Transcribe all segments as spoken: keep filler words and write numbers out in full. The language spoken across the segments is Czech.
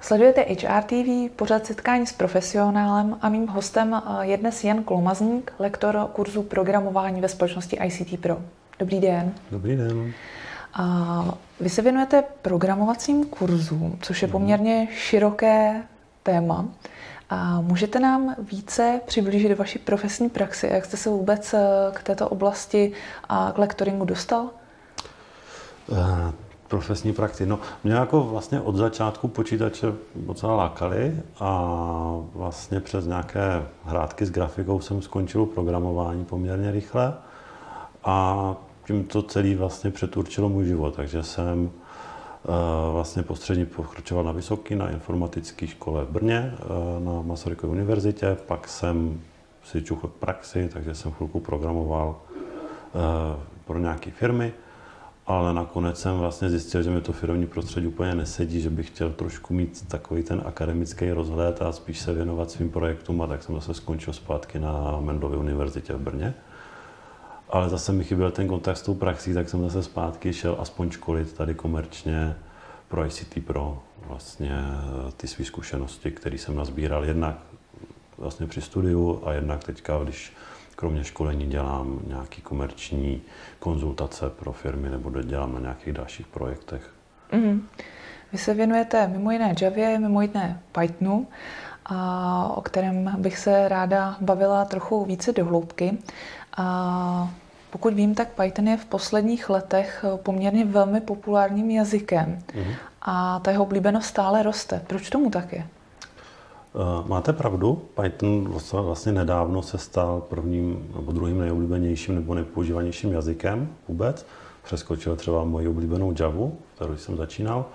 Sledujete H R T V, pořad Setkání s profesionálem a mým hostem je dnes Jan Klomazník, lektor kurzu programování ve společnosti I C T Pro. Dobrý den. Dobrý den. A vy se věnujete programovacím kurzům, což je poměrně široké téma. A můžete nám více přiblížit vaši profesní praxi? Jak jste se vůbec k této oblasti a k lektoringu dostal? Uh, profesní praxi. No, mě jako vlastně od začátku počítače docela lákaly a vlastně přes nějaké hrátky s grafikou jsem skončil programování poměrně rychle a tím to celý vlastně přeturčilo můj život, takže jsem uh, vlastně postředně pokračoval na vysoký, na informatické škole v Brně, uh, na Masarykově univerzitě, pak jsem si čuchl k praxi, takže jsem chvilku programoval uh, pro nějaké firmy, ale nakonec jsem vlastně zjistil, že mi to firmní prostředí úplně nesedí, že bych chtěl trošku mít takový ten akademický rozhled a spíš se věnovat svým projektům, a tak jsem zase skončil zpátky na Mendelově univerzitě v Brně. Ale zase mi chyběl ten kontakt s tou praxí, tak jsem zase zpátky šel aspoň školit tady komerčně pro I C T Pro vlastně ty své zkušenosti, které jsem nazbíral jednak vlastně při studiu a jednak teďka, když kromě školení dělám nějaký komerční konzultace pro firmy nebo dělám na nějakých dalších projektech. Mm. Vy se věnujete mimo jiné Javě, mimo jiné Pythonu, a o kterém bych se ráda bavila trochu více do hloubky. A pokud vím, tak Python je v posledních letech poměrně velmi populárním jazykem mm. a ta jeho oblíbenost stále roste. Proč tomu tak je? Máte pravdu, Python vlastně nedávno se stal prvním nebo druhým nejoblíbenějším nebo nejpoužívanějším jazykem vůbec. Přeskočil třeba moji oblíbenou Javu, kterou jsem začínal.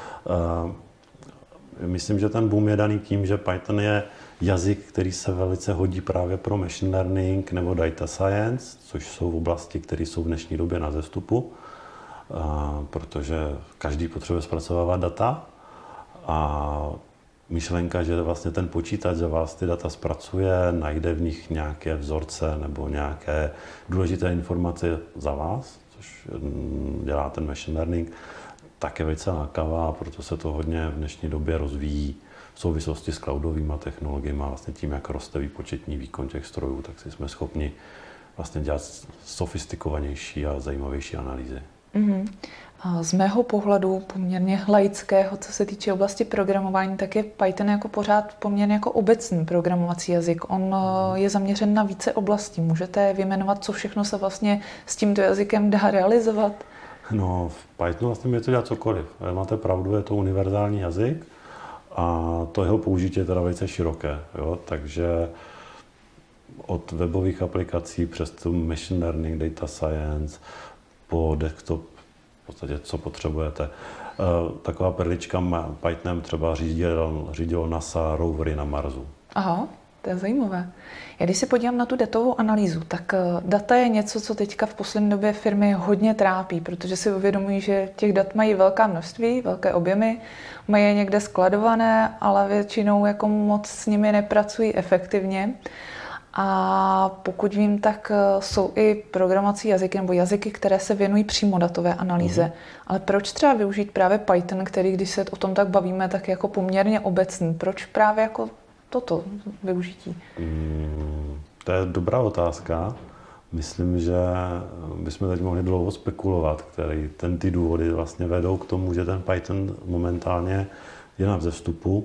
Myslím, že ten boom je daný tím, že Python je jazyk, který se velice hodí právě pro machine learning nebo data science, což jsou oblasti, které jsou v dnešní době na vzestupu, protože každý potřebuje zpracovávat data a myšlenka, že vlastně ten počítač za vás ty data zpracuje, najde v nich nějaké vzorce nebo nějaké důležité informace za vás, což dělá ten machine learning, tak je velice lákavá, a proto se to hodně v dnešní době rozvíjí v souvislosti s cloudovými technologiemi a vlastně tím, jak roste výpočetní výkon těch strojů, tak si jsme schopni vlastně dělat sofistikovanější a zajímavější analýzy. Mm-hmm. Z mého pohledu poměrně laického, co se týče oblasti programování, tak je Python jako pořád poměrně jako obecný programovací jazyk. On je zaměřen na více oblastí. Můžete vyjmenovat, co všechno se vlastně s tímto jazykem dá realizovat? No, v Pythonu vlastně můžete dělat cokoliv. Máte pravdu, je to univerzální jazyk a to jeho použití je teda velice široké. Jo? Takže od webových aplikací přes tu machine learning, data science, po desktop, v podstatě co potřebujete. Taková perlička Pythonem třeba řídil, řídil NASA rovery na Marsu. Aha, to je zajímavé. Já když se podívám na tu datovou analýzu, tak data je něco, co teďka v poslední době firmy hodně trápí, protože si uvědomují, že těch dat mají velká množství, velké objemy, mají je někde skladované, ale většinou jako moc s nimi nepracují efektivně. A pokud vím, tak jsou i programací jazyky nebo jazyky, které se věnují přímo datové analýze. Mm. Ale proč třeba využít právě Python, který, když se o tom tak bavíme, tak je jako poměrně obecný? Proč právě jako toto využití? Mm, to je dobrá otázka. Myslím, že bychom teď mohli dlouho spekulovat, který ten ty důvody vlastně vedou k tomu, že ten Python momentálně je na vzestupu.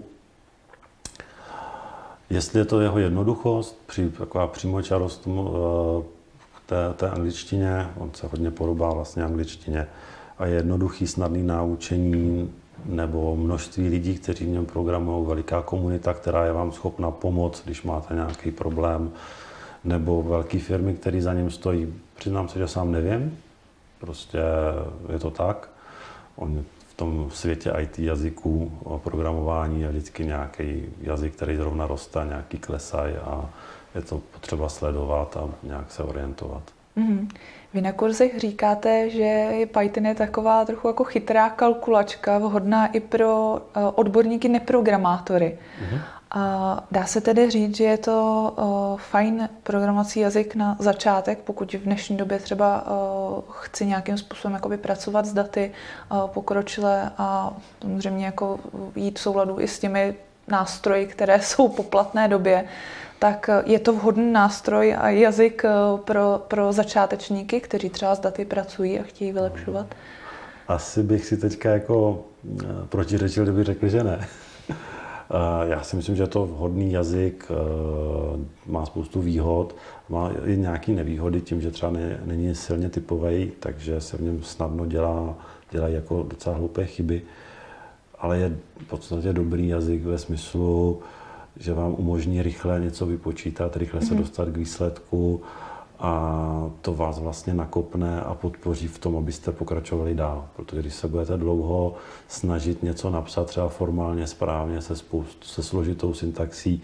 Jestli je to jeho jednoduchost, při, taková přímočarost v té, té angličtině, on se hodně podobá vlastně angličtině, a je jednoduchý, snadný naučení, nebo množství lidí, kteří v něm programují, veliká komunita, která je vám schopna pomoct, když máte nějaký problém, nebo velké firmy, které za ním stojí. Přiznám se, že sám nevím, prostě je to tak. On v tom světě I T jazyků o programování je vždycky nějaký jazyk, který zrovna roste, nějaký klesají a je to potřeba sledovat a nějak se orientovat. Mm-hmm. Vy na kurzech říkáte, že je Python je taková trochu jako chytrá kalkulačka, vhodná i pro odborníky neprogramátory. Mm-hmm. A dá se tedy říct, že je to uh, fajn programovací jazyk na začátek, pokud v dnešní době třeba uh, chci nějakým způsobem jakoby pracovat s daty uh, pokročile a samozřejmě jako jít v souladu i s těmi nástroji, které jsou po platné době, tak je to vhodný nástroj a jazyk pro, pro začátečníky, kteří třeba s daty pracují a chtějí vylepšovat? Asi bych si teďka jako protiřečil, kdyby řekl, že ne. Já si myslím, že je to vhodný jazyk, má spoustu výhod, má i nějaké nevýhody tím, že třeba ne, není silně typový, takže se v něm snadno dělá, dělají jako docela hloupé chyby, ale je v podstatě dobrý jazyk ve smyslu, že vám umožní rychle něco vypočítat, rychle se dostat k výsledku a to vás vlastně nakopne a podpoří v tom, abyste pokračovali dál. Protože když se budete dlouho snažit něco napsat třeba formálně, správně, se, spoust, se složitou syntaxí,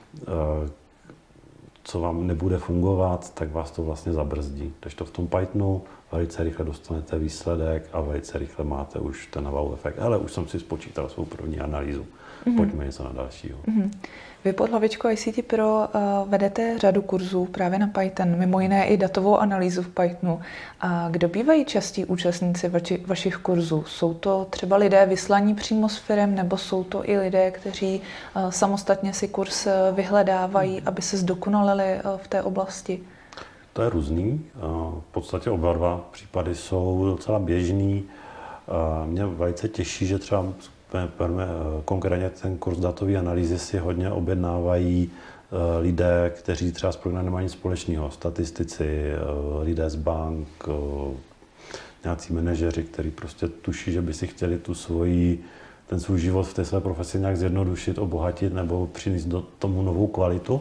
co vám nebude fungovat, tak vás to vlastně zabrzdí. Když to v tom Pythonu velice rychle dostanete výsledek a velice rychle máte už ten wow efekt. Ale už jsem si spočítal svou první analýzu. Mm-hmm. Pojďme něco na dalšího. Mm-hmm. Vy pod hlavičkou I C T Pro uh, vedete řadu kurzů právě na Python, mimo jiné i datovou analýzu v Pythonu. A kdo bývají častí účastníci vači, vašich kurzů? Jsou to třeba lidé vyslaní přímo s firem, nebo jsou to i lidé, kteří uh, samostatně si kurz vyhledávají, aby se zdokonalili uh, v té oblasti? To je různý. Uh, v podstatě oba dva případy jsou docela běžný. Uh, mě velice těší, že třeba konkrétně ten kurz datové analýzy si hodně objednávají lidé, kteří třeba s programem nemají nic společného. Statistici, lidé z bank, nějací manažeři, kteří prostě tuší, že by si chtěli tu svoji, ten svůj život v té své profesi nějak zjednodušit, obohatit nebo přinést do tomu novou kvalitu.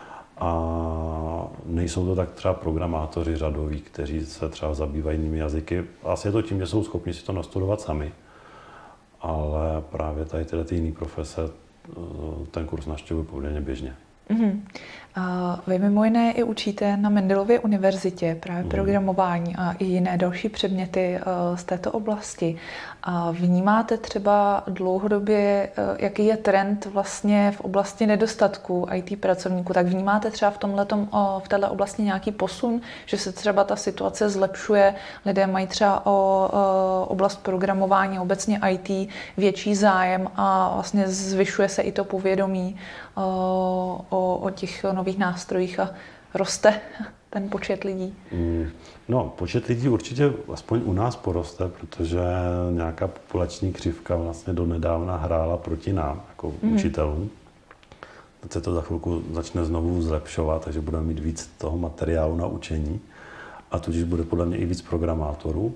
A nejsou to tak třeba programátoři řadoví, kteří se třeba zabývají jinými jazyky. Asi je to tím, že jsou schopni si to nastudovat sami. Ale právě tady tyhle ty jiné profese ten kurz navštěvují poměrně běžně. Mm-hmm. A vy mimo jiné i učíte na Mendelově univerzitě právě mm. programování a i jiné další předměty z této oblasti. A vnímáte třeba dlouhodobě, jaký je trend vlastně v oblasti nedostatku I T pracovníků, tak vnímáte třeba v tomhletom, v této oblasti nějaký posun, že se třeba ta situace zlepšuje, lidé mají třeba o oblast programování, obecně I T větší zájem a vlastně zvyšuje se i to povědomí o, o, o těch nových nástrojích a roste ten počet lidí? No, počet lidí určitě aspoň u nás poroste, protože nějaká populační křivka vlastně donedávna hrála proti nám, jako mm. učitelům. Teď se to za chvilku začne znovu zlepšovat, takže budeme mít víc toho materiálu na učení a tudíž bude podle mě i víc programátorů.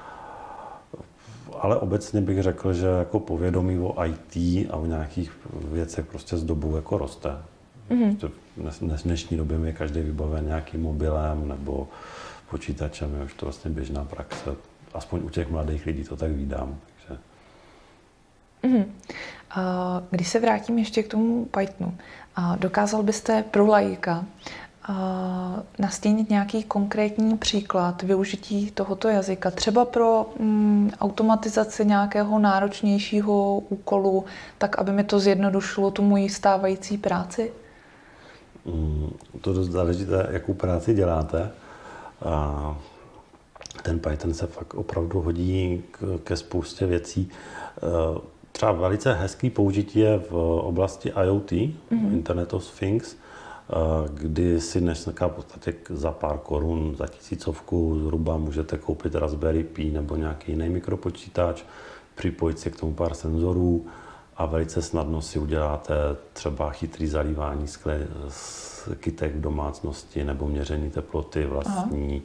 Ale obecně bych řekl, že jako povědomí o I T a o nějakých věcech prostě s dobou jako roste. Mm. V dnešní době je každý vybaven nějakým mobilem nebo počítačem, je už to vlastně běžná praxe. Aspoň u těch mladých lidí to tak vídám. Takže... Mm. Když se vrátím ještě k tomu Pythonu, dokázal byste pro laika nastínit nějaký konkrétní příklad využití tohoto jazyka, třeba pro mm, automatizaci nějakého náročnějšího úkolu, tak aby mi to zjednodušilo tu moji stávající práci? Mm, to dost záleží, jakou práci děláte. A ten Python se fakt opravdu hodí k, ke spoustě věcí. Třeba velice hezký použití je v oblasti I O T, mm-hmm. Internet of Things, kdy si dneska v podstatě za pár korun, za tisícovku zhruba můžete koupit Raspberry Pi nebo nějaký jiný mikropočítač, připojit si k tomu pár senzorů a velice snadno si uděláte třeba chytrý zalívání skle, kytek v domácnosti nebo měření teploty vlastní,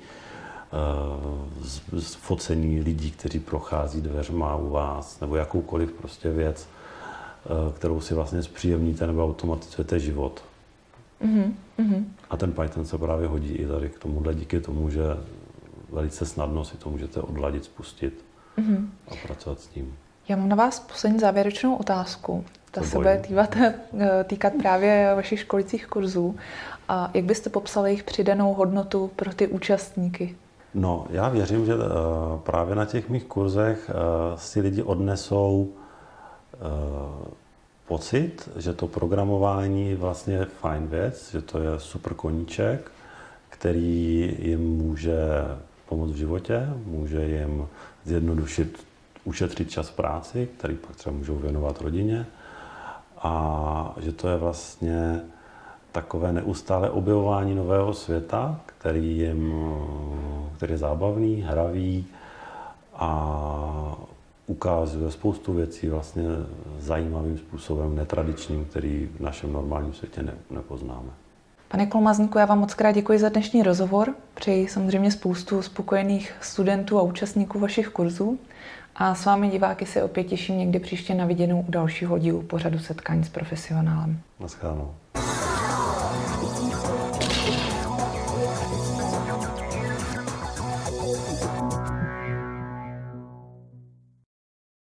uh, focení lidí, kteří prochází dveřma u vás, nebo jakoukoliv prostě věc, uh, kterou si vlastně zpříjemníte nebo automatizujete život. Mm-hmm. A ten Python se právě hodí i tady k tomuhle díky tomu, že velice snadno si to můžete odladit, spustit mm-hmm. a pracovat s tím. Já mám na vás poslední závěrečnou otázku. Ta se bude týkat, týkat právě vašich školicích kurzů. A jak byste popsali jejich přidanou hodnotu pro ty účastníky? No, já věřím, že právě na těch mých kurzech si lidi odnesou pocit, že to programování vlastně je fajn věc, že to je super koníček, který jim může pomoct v životě, může jim zjednodušit, ušetřit čas v práci, který pak třeba můžou věnovat rodině, a že to je vlastně takové neustále objevování nového světa, který, jim, který je zábavný, hravý a ukazuje spoustu věcí vlastně zajímavým způsobem, netradičním, který v našem normálním světě ne, nepoznáme. Pane Kolmazníku, já vám moc krát děkuji za dnešní rozhovor. Přeji samozřejmě spoustu spokojených studentů a účastníků vašich kurzů. A s vámi diváky se opět těším někdy příště na viděnou u dalšího dílu pořadu Setkání s profesionálem. Naschledanou.